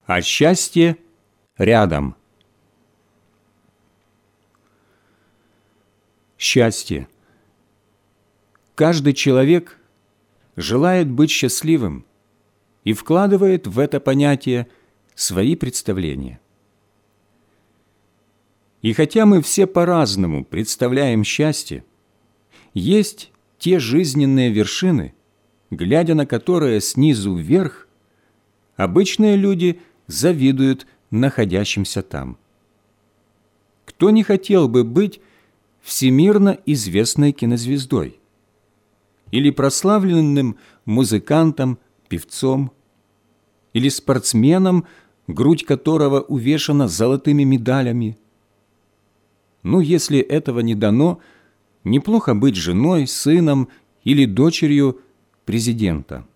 а счастье рядом. Счастье. Каждый человек желает быть счастливым и вкладывает в это понятие свои представления. И хотя мы все по-разному представляем счастье, есть те жизненные вершины, глядя на которые снизу вверх, обычные люди завидуют находящимся там. Кто не хотел бы быть всемирно известной кинозвездой или прославленным музыкантом, певцом, или спортсменом, грудь которого увешана золотыми медалями? Ну, если этого не дано, неплохо быть женой, сыном или дочерью президента.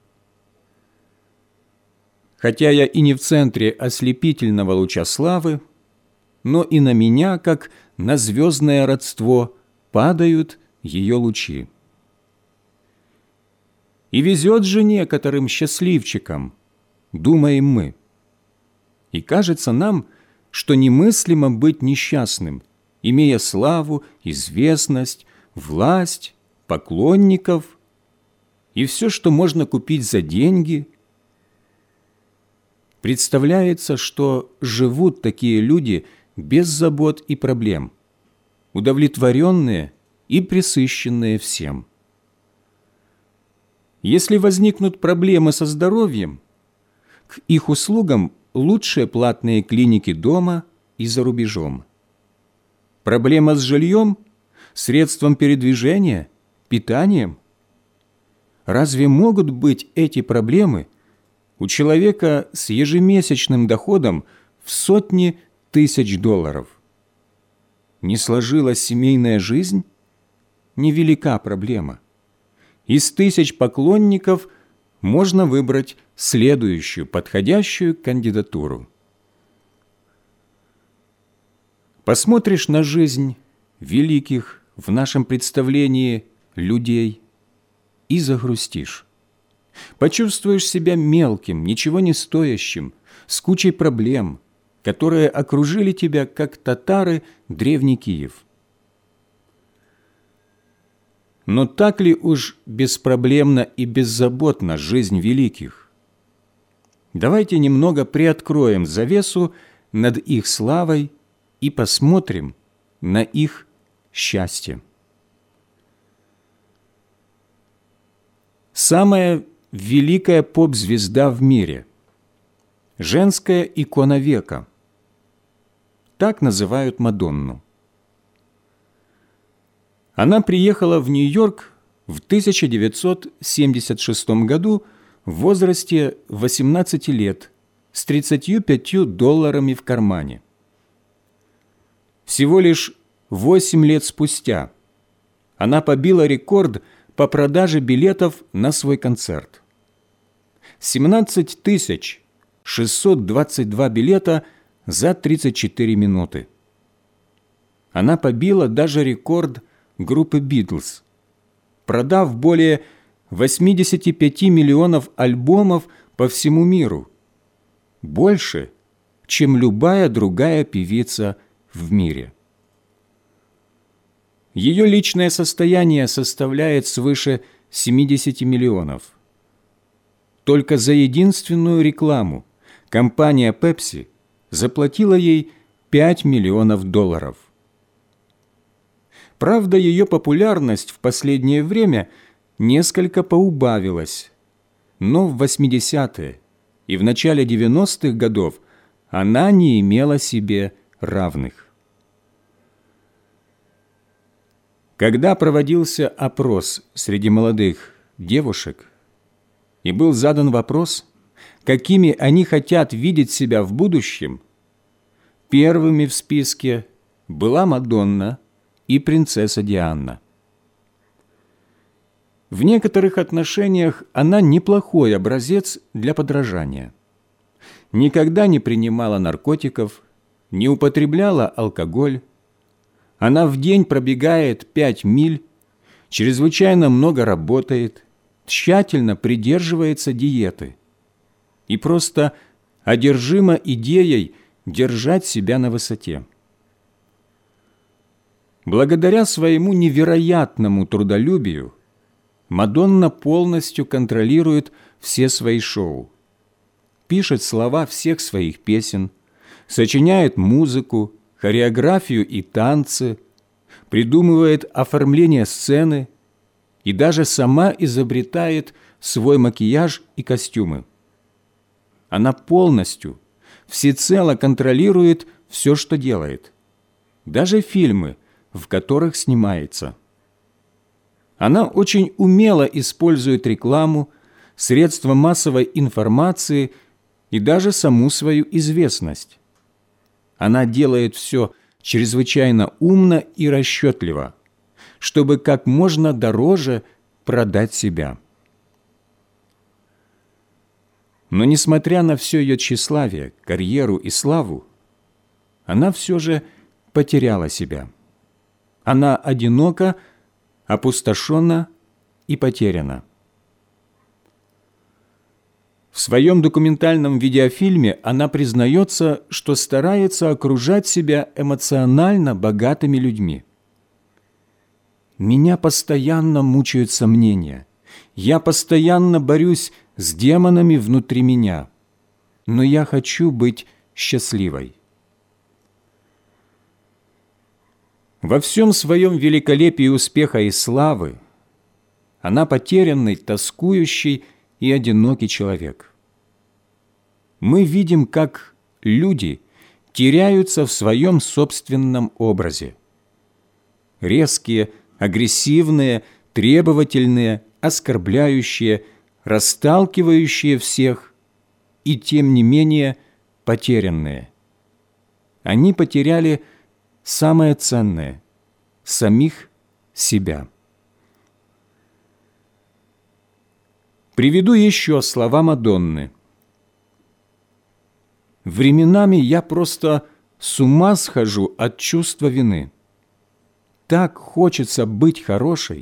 Хотя я и не в центре ослепительного луча славы, но и на меня, как на звездное родство, падают ее лучи. И везет же некоторым счастливчикам, думаем мы. И кажется нам, что немыслимо быть несчастным, имея славу, известность, власть, поклонников и все, что можно купить за деньги. Представляется, что живут такие люди без забот и проблем, удовлетворенные и пресыщенные всем. Если возникнут проблемы со здоровьем, к их услугам лучшие платные клиники дома и за рубежом. Проблема с жильем, средством передвижения, питанием? Разве могут быть эти проблемы у человека с ежемесячным доходом в сотни тысяч долларов? Не сложилась семейная жизнь? Невелика проблема. Из 1000 поклонников можно выбрать следующую подходящую кандидатуру. Посмотришь на жизнь великих в нашем представлении людей и загрустишь. Почувствуешь себя мелким, ничего не стоящим, с кучей проблем, которые окружили тебя, как татары, древний Киев. Но так ли уж беспроблемна и беззаботна жизнь великих? Давайте немного приоткроем завесу над их славой и посмотрим на их счастье. Самая великая поп-звезда в мире, женская икона века, так называют Мадонну. Она приехала в Нью-Йорк в 1976 году в возрасте 18 лет с $35 в кармане. Всего лишь 8 лет спустя она побила рекорд по продаже билетов на свой концерт. 17 622 билета за 34 минуты. Она побила даже рекорд группы «Битлз», продав более 85 миллионов альбомов по всему миру, больше, чем любая другая певица в мире. Ее личное состояние составляет свыше 70 миллионов. Только за единственную рекламу компания Pepsi заплатила ей $5 миллионов. Правда, ее популярность в последнее время несколько поубавилась, но в 80-е и в начале 90-х годов она не имела себе равных. Когда проводился опрос среди молодых девушек и был задан вопрос, какими они хотят видеть себя в будущем, первыми в списке была Мадонна и принцесса Диана. В некоторых отношениях она неплохой образец для подражания. Никогда не принимала наркотиков, не употребляла алкоголь. Она в день пробегает 5 миль, чрезвычайно много работает, тщательно придерживается диеты и просто одержима идеей держать себя на высоте. Благодаря своему невероятному трудолюбию Мадонна полностью контролирует все свои шоу, пишет слова всех своих песен, сочиняет музыку, хореографию и танцы, придумывает оформление сцены и даже сама изобретает свой макияж и костюмы. Она полностью, всецело контролирует все, что делает, даже фильмы, в которых снимается. Она очень умело использует рекламу, средства массовой информации и даже саму свою известность. Она делает все чрезвычайно умно и расчетливо, чтобы как можно дороже продать себя. Но несмотря на все ее тщеславие, карьеру и славу, она все же потеряла себя. Она одинока, опустошена и потеряна. В своем документальном видеофильме она признается, что старается окружать себя эмоционально богатыми людьми. «Меня постоянно мучают сомнения. Я постоянно борюсь с демонами внутри меня, но я хочу быть счастливой». Во всем своем великолепии успеха и славы она потерянный, тоскующий и одинокий человек. Мы видим, как люди теряются в своем собственном образе. Резкие, агрессивные, требовательные, оскорбляющие, расталкивающие всех и, тем не менее, потерянные. Они потеряли самое ценное – самих себя. Приведу еще слова Мадонны. «Временами я просто с ума схожу от чувства вины. Так хочется быть хорошей».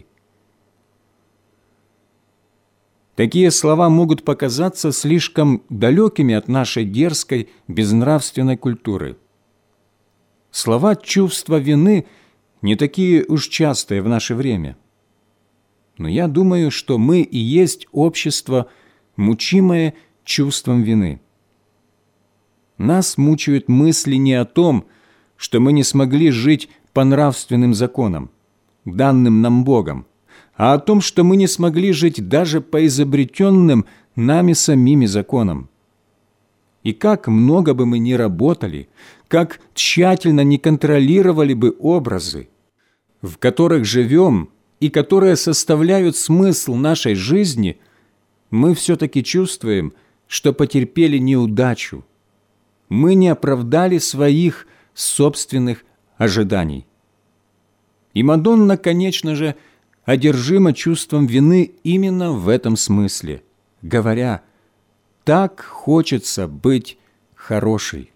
Такие слова могут показаться слишком далекими от нашей дерзкой, безнравственной культуры. Слова чувства вины не такие уж частые в наше время. Но я думаю, что мы и есть общество, мучимое чувством вины. Нас мучают мысли не о том, что мы не смогли жить по нравственным законам, данным нам Богом, а о том, что мы не смогли жить даже по изобретенным нами самими законам. И как много бы мы ни работали, как тщательно не контролировали бы образы, в которых живем и которые составляют смысл нашей жизни, мы все-таки чувствуем, что потерпели неудачу. Мы не оправдали своих собственных ожиданий. И Мадонна, конечно же, одержима чувством вины именно в этом смысле, говоря: «Так хочется быть хорошей».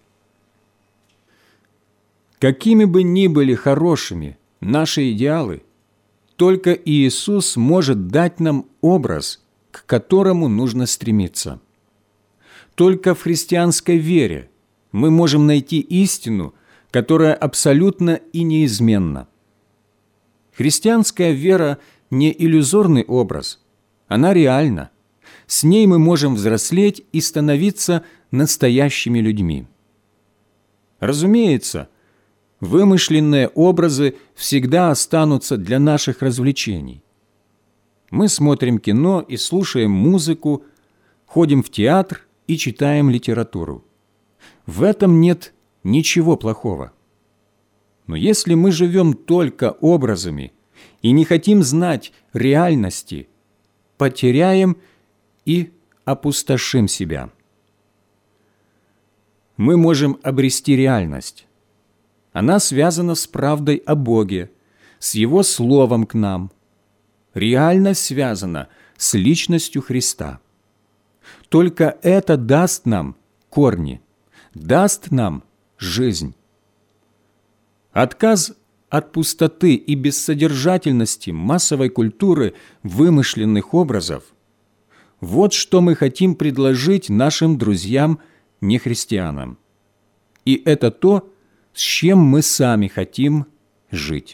Какими бы ни были хорошими наши идеалы, только Иисус может дать нам образ, к которому нужно стремиться. Только в христианской вере мы можем найти истину, которая абсолютно и неизменна. Христианская вера не иллюзорный образ, она реальна. С ней мы можем взрослеть и становиться настоящими людьми. Разумеется, вымышленные образы всегда останутся для наших развлечений. Мы смотрим кино и слушаем музыку, ходим в театр и читаем литературу. В этом нет ничего плохого. Но если мы живем только образами и не хотим знать реальности, потеряем и опустошим себя. Мы можем обрести реальность. Она связана с правдой о Боге, с Его Словом к нам. Реальность связана с личностью Христа. Только это даст нам корни, даст нам жизнь. Отказ от пустоты и бессодержательности массовой культуры вымышленных образов – вот что мы хотим предложить нашим друзьям нехристианам. И это то, с чем мы сами хотим жить.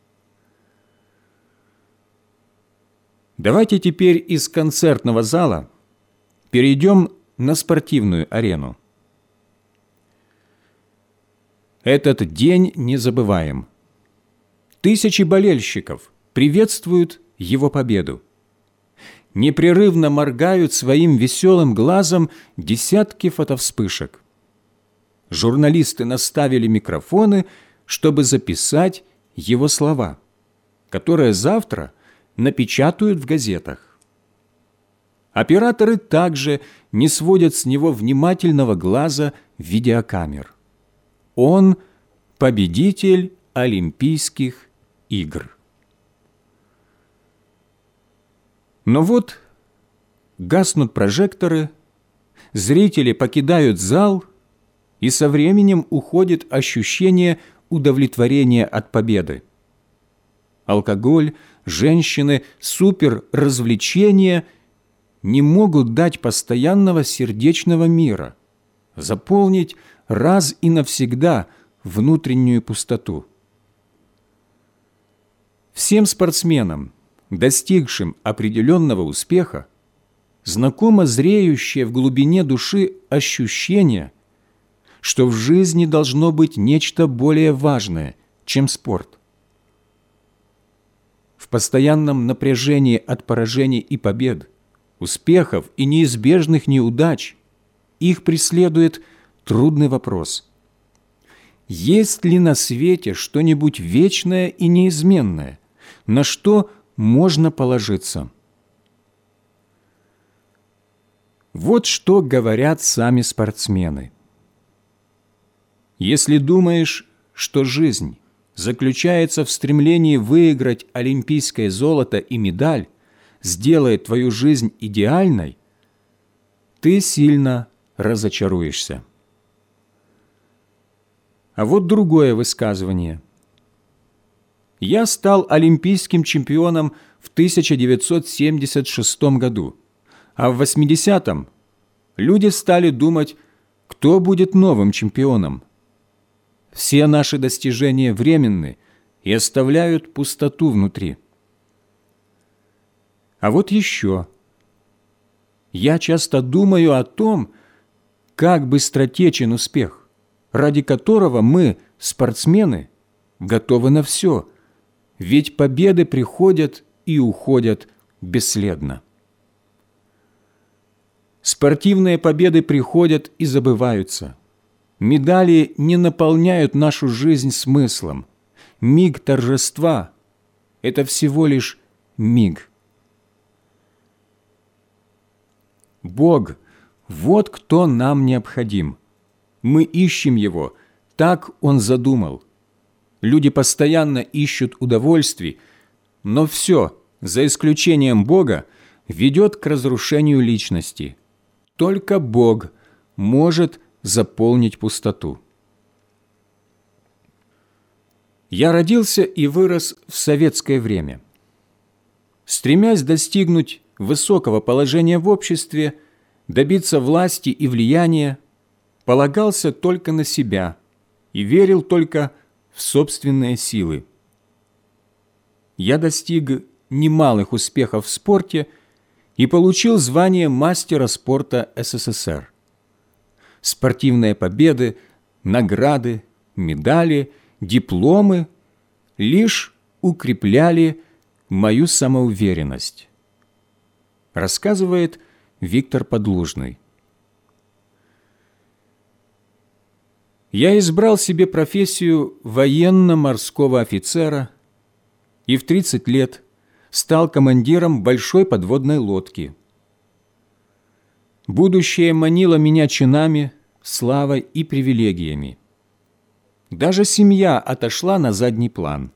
Давайте теперь из концертного зала перейдем на спортивную арену. Этот день не забываем. Тысячи болельщиков приветствуют его победу. Непрерывно моргают своим веселым глазом десятки фотовспышек. Журналисты наставили микрофоны, чтобы записать его слова, которые завтра напечатают в газетах. Операторы также не сводят с него внимательного глаза видеокамер. Он – победитель Олимпийских игр. Но вот гаснут прожекторы, зрители покидают зал, и со временем уходит ощущение удовлетворения от победы. Алкоголь, женщины, суперразвлечения не могут дать постоянного сердечного мира, заполнить раз и навсегда внутреннюю пустоту. Всем спортсменам, достигшим определенного успеха, знакомо зреющее в глубине души ощущение, что в жизни должно быть нечто более важное, чем спорт. В постоянном напряжении от поражений и побед, успехов и неизбежных неудач их преследует трудный вопрос: есть ли на свете что-нибудь вечное и неизменное, на что можно положиться? Вот что говорят сами спортсмены. Если думаешь, что жизнь заключается в стремлении выиграть олимпийское золото и медаль, сделает твою жизнь идеальной, ты сильно разочаруешься. А вот другое высказывание. Я стал олимпийским чемпионом в 1976 году, а в 80-м люди стали думать, кто будет новым чемпионом. Все наши достижения временны и оставляют пустоту внутри. А вот еще. Я часто думаю о том, как быстротечен успех, ради которого мы, спортсмены, готовы на все, ведь победы приходят и уходят бесследно. Спортивные победы приходят и забываются. Медали не наполняют нашу жизнь смыслом. Миг торжества – это всего лишь миг. Бог – вот кто нам необходим. Мы ищем Его, так Он задумал. Люди постоянно ищут удовольствий, но все, за исключением Бога, ведет к разрушению личности. Только Бог может заполнить пустоту. Я родился и вырос в советское время. Стремясь достигнуть высокого положения в обществе, добиться власти и влияния, полагался только на себя и верил только в собственные силы. Я достиг немалых успехов в спорте и получил звание мастера спорта СССР. Спортивные победы, награды, медали, дипломы лишь укрепляли мою самоуверенность, рассказывает Виктор Подлужный. Я избрал себе профессию военно-морского офицера и в 30 лет стал командиром большой подводной лодки. Будущее манило меня чинами, славой и привилегиями. Даже семья отошла на задний план.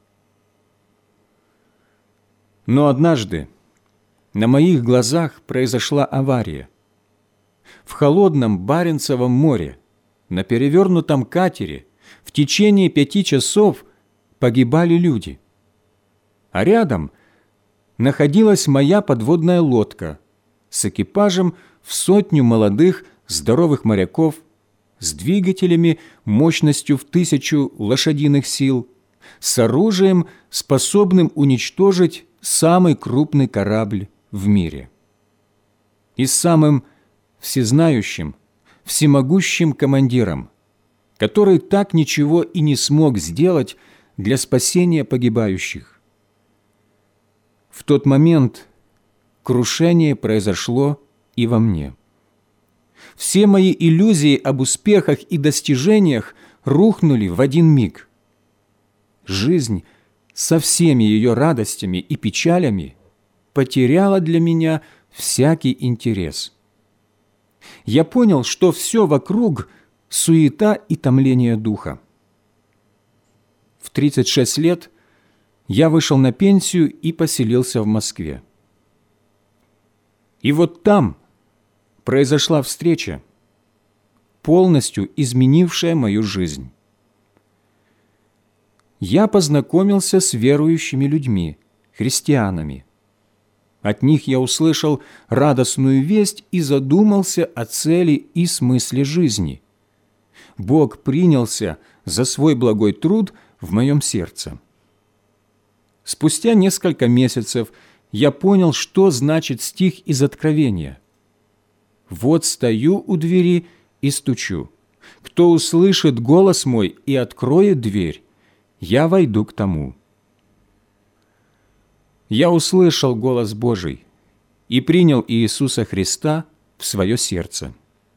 Но однажды на моих глазах произошла авария. В холодном Баренцевом море, на перевернутом катере, в течение 5 часов погибали люди. А рядом находилась моя подводная лодка с экипажем в 100 молодых, здоровых моряков с двигателями мощностью в 1000 лошадиных сил, с оружием, способным уничтожить самый крупный корабль в мире. И с самым всезнающим, всемогущим командиром, который так ничего и не смог сделать для спасения погибающих. В тот момент крушение произошло и во мне. Все мои иллюзии об успехах и достижениях рухнули в один миг. Жизнь со всеми ее радостями и печалями потеряла для меня всякий интерес. Я понял, что все вокруг – суета и томление духа. В 36 лет я вышел на пенсию и поселился в Москве. И вот там произошла встреча, полностью изменившая мою жизнь. Я познакомился с верующими людьми, христианами. От них я услышал радостную весть и задумался о цели и смысле жизни. Бог принялся за свой благой труд в моем сердце. Спустя несколько месяцев я понял, что значит стих из Откровения. «Вот стою у двери и стучу. Кто услышит голос мой и откроет дверь, я войду к тому». Я услышал голос Божий и принял Иисуса Христа в свое сердце.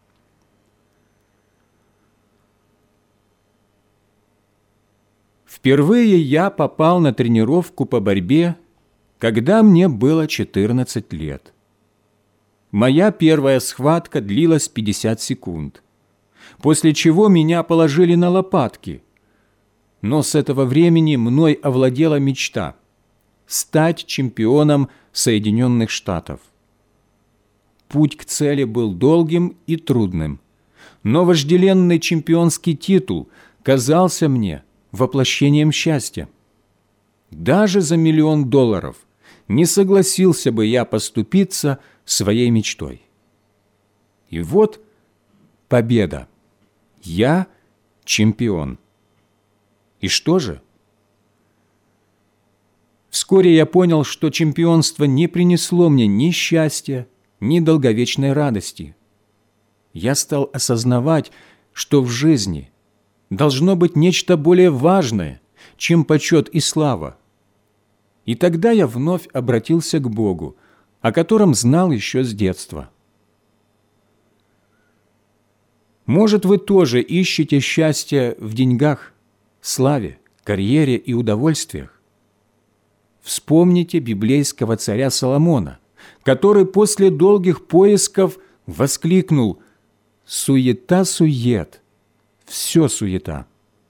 Впервые я попал на тренировку по борьбе, когда мне было 14 лет. Моя первая схватка длилась 50 секунд, после чего меня положили на лопатки. Но с этого времени мной овладела мечта – стать чемпионом Соединенных Штатов. Путь к цели был долгим и трудным, но вожделенный чемпионский титул казался мне воплощением счастья. Даже за $1 миллион не согласился бы я поступиться своей мечтой. И вот победа. Я чемпион. И что же? Вскоре я понял, что чемпионство не принесло мне ни счастья, ни долговечной радости. Я стал осознавать, что в жизни должно быть нечто более важное, чем почет и слава. И тогда я вновь обратился к Богу, о котором знал еще с детства. Может, вы тоже ищете счастье в деньгах, славе, карьере и удовольствиях? Вспомните библейского царя Соломона, который после долгих поисков воскликнул: «Суета-сует, все суета».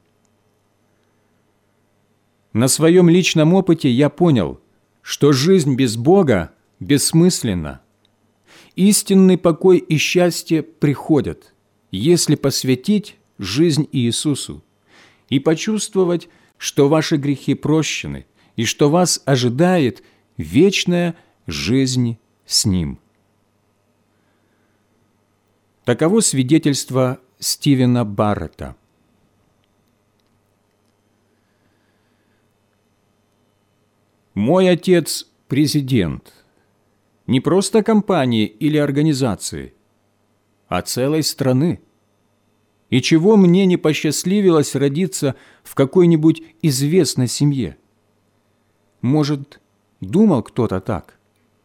На своем личном опыте я понял, что жизнь без Бога бессмысленна. Истинный покой и счастье приходят, если посвятить жизнь Иисусу и почувствовать, что ваши грехи прощены и что вас ожидает вечная жизнь с Ним. Таково свидетельство Стивена Барретта. Мой отец – президент. Не просто компании или организации, а целой страны. И чего мне не посчастливилось родиться в какой-нибудь известной семье? Может, думал кто-то так?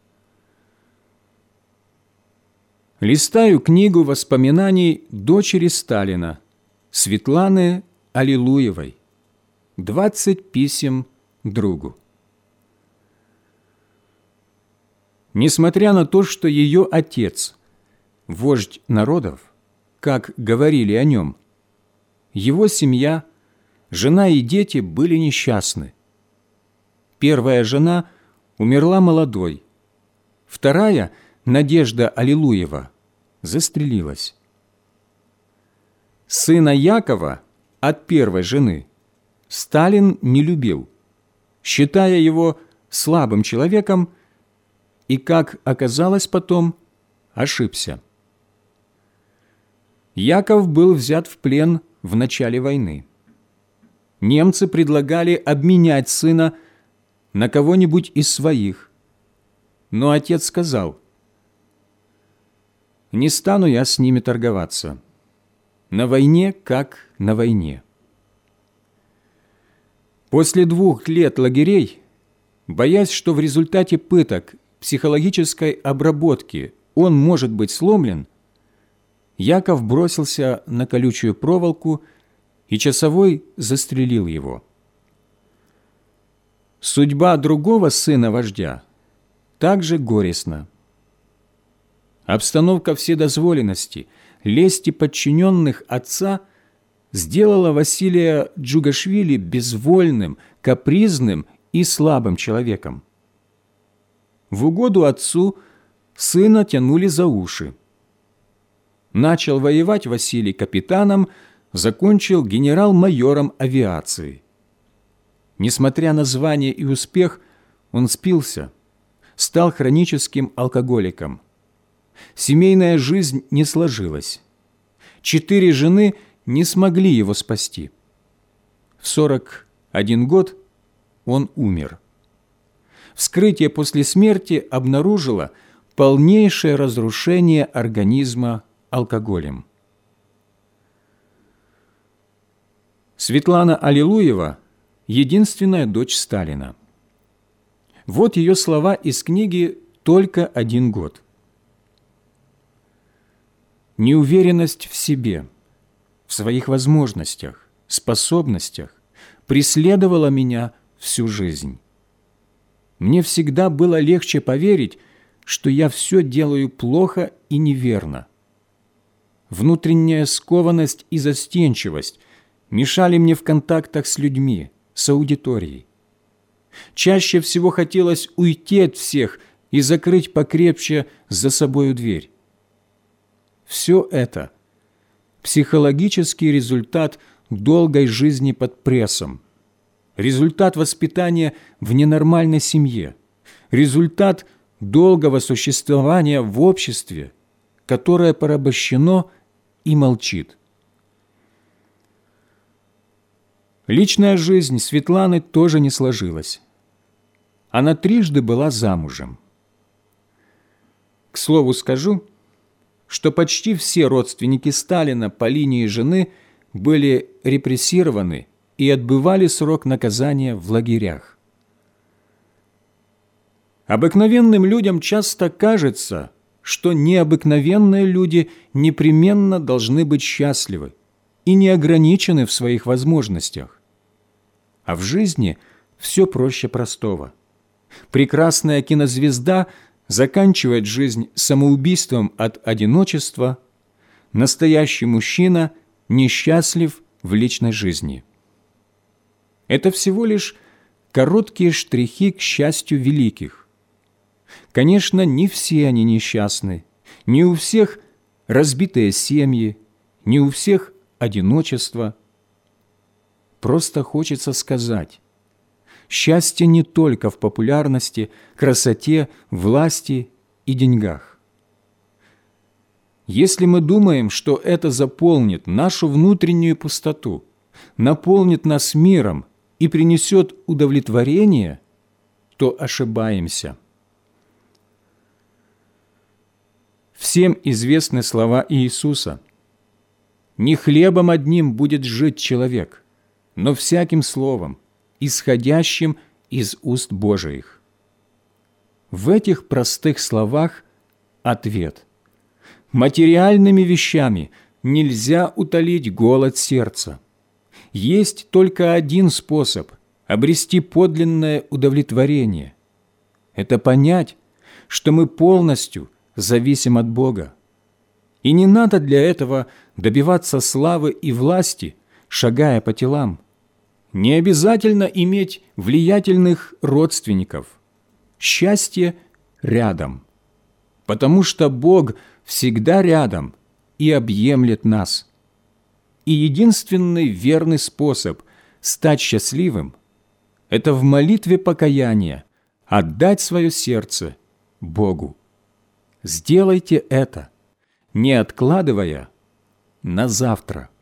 Листаю книгу воспоминаний дочери Сталина, Светланы Аллилуевой, «20 писем другу». Несмотря на то, что ее отец – вождь народов, как говорили о нем, его семья, жена и дети были несчастны. Первая жена умерла молодой, вторая, Надежда Аллилуева, застрелилась. Сына Якова от первой жены Сталин не любил, считая его слабым человеком, и, как оказалось потом, ошибся. Яков был взят в плен в начале войны. Немцы предлагали обменять сына на кого-нибудь из своих, но отец сказал: «Не стану я с ними торговаться. На войне, как на войне». После 2 лет лагерей, боясь, что в результате пыток, психологической обработки он может быть сломлен, Яков бросился на колючую проволоку, и часовой застрелил его. Судьба другого сына вождя также горестна. Обстановка вседозволенности, лести подчиненных отца сделала Василия Джугашвили безвольным, капризным и слабым человеком. В угоду отцу сына тянули за уши. Начал воевать Василий капитаном, закончил генерал-майором авиации. Несмотря на звание и успех, он спился, стал хроническим алкоголиком. Семейная жизнь не сложилась. 4 жены не смогли его спасти. В 41 год он умер. Вскрытие после смерти обнаружило полнейшее разрушение организма алкоголем. Светлана Аллилуева – единственная дочь Сталина. Вот ее слова из книги «Только 1 год». Неуверенность в себе, в своих возможностях, способностях преследовала меня всю жизнь. Мне всегда было легче поверить, что я все делаю плохо и неверно. Внутренняя скованность и застенчивость мешали мне в контактах с людьми, с аудиторией. Чаще всего хотелось уйти от всех и закрыть покрепче за собою дверь. Все это – психологический результат долгой жизни под прессом, результат воспитания в ненормальной семье, результат долгого существования в обществе, которое порабощено и молчит. Личная жизнь Светланы тоже не сложилась. Она трижды была замужем. К слову скажу, что почти все родственники Сталина по линии жены были репрессированы и отбывали срок наказания в лагерях. Обыкновенным людям часто кажется, что необыкновенные люди непременно должны быть счастливы и не ограничены в своих возможностях. А в жизни все проще простого. Прекрасная кинозвезда заканчивает жизнь самоубийством от одиночества, настоящий мужчина несчастлив в личной жизни. Это всего лишь короткие штрихи к счастью великих. Конечно, не все они несчастны, не у всех разбитые семьи, не у всех одиночество. Просто хочется сказать, счастье не только в популярности, красоте, власти и деньгах. Если мы думаем, что это заполнит нашу внутреннюю пустоту, наполнит нас миром и принесет удовлетворение, то ошибаемся. Всем известны слова Иисуса: «Не хлебом одним будет жить человек, но всяким словом, исходящим из уст Божиих». В этих простых словах ответ. Материальными вещами нельзя утолить голод сердца. Есть только один способ обрести подлинное удовлетворение. Это понять, что мы полностью зависим от Бога. И не надо для этого добиваться славы и власти, шагая по телам. Не обязательно иметь влиятельных родственников. Счастье рядом, потому что Бог всегда рядом и объемлет нас. И единственный верный способ стать счастливым – это в молитве покаяния отдать свое сердце Богу. Сделайте это, не откладывая на завтра.